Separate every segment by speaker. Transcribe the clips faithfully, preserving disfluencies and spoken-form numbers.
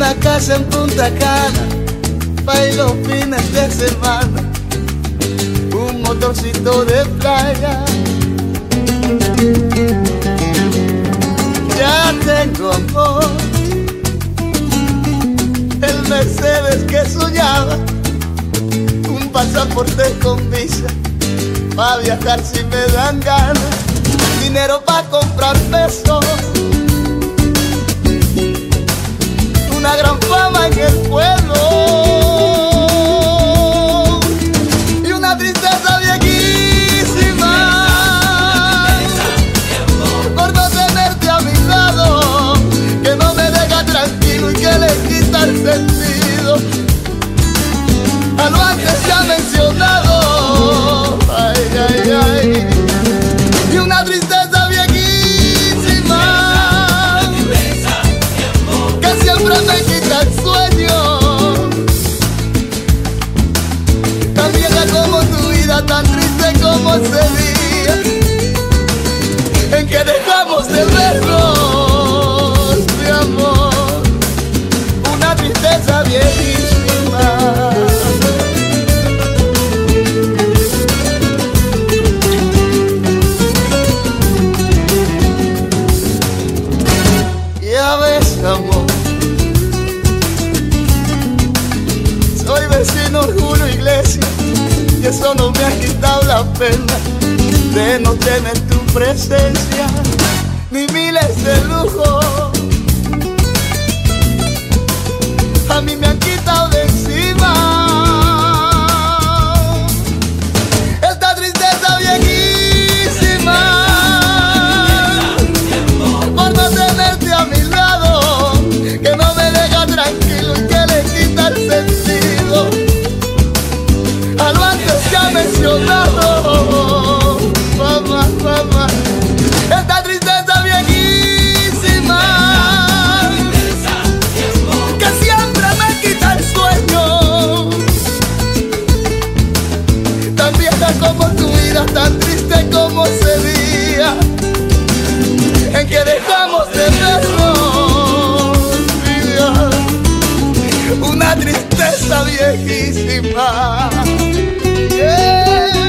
Speaker 1: una casa en Punta Cana para ir los fines de semana, un motorcito de playa. Ya tengo amor, el Mercedes que soñaba, un pasaporte con visa pa' viajar si me dan ganas, dinero pa' comprar pesos, una gran fama en el pueblo y una tristeza viejísima por no tenerte a mi lado, que no me deja tranquilo y que le quita el sentido a lo antes ya mencionado. Ay, ay, ay. Y una tristeza viejísima que siempre me quita el sueño, tan vieja como tu vida, tan triste como ese día en que dejamos de vernos, mi amor. Una tristeza viejísima. Amor, soy vecino Julio Iglesias y eso no me ha quitado la pena de no tener tu presencia ni miles de lujos. A mí me han quitado de encima esta tristeza viejísima por no tenerte a mi lado, que no me deja tranquilo y que le quita el sentido a lo antes ya mencionado. Mamá, mamá, esta tristeza viejísima que siempre me quita el sueño, tan vieja como tu vida, tan triste como ese día en que dejamos de vernos, vida, una tristeza viejísima. Yeah.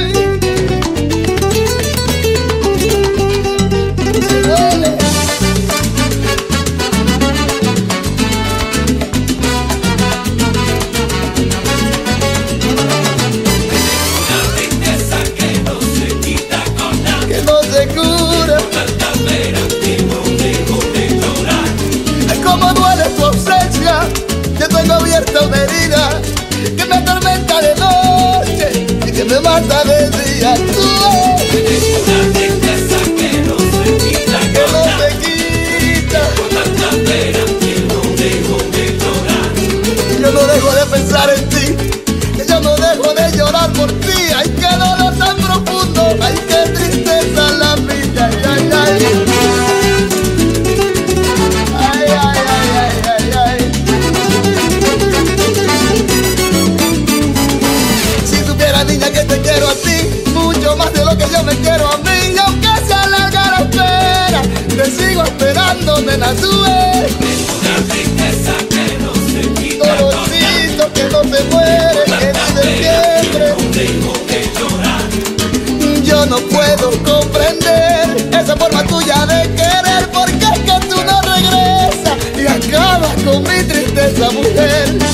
Speaker 1: Abierta una herida que me atormenta de noche y que me mata de día. Tú eres una tristeza que no se quita, que no se quita. Con tanta pena que no dejo de llorar. Yo no dejo de pensar en ti, que yo no dejo de llorar por ti. Ay, qué dolor tan profundo, ay, qué tristeza la mía. Ay, ay, ay. Que yo me quiero a mí, y aunque se alarga la espera, te sigo esperando, nena, tú eres una tristeza que no se quita, dolorcito que no se muere, que vive siempre. No dejo de llorar. Yo no puedo comprender esa forma tuya de querer, porque es que tú no regresas y acabas con mi tristeza, mujer.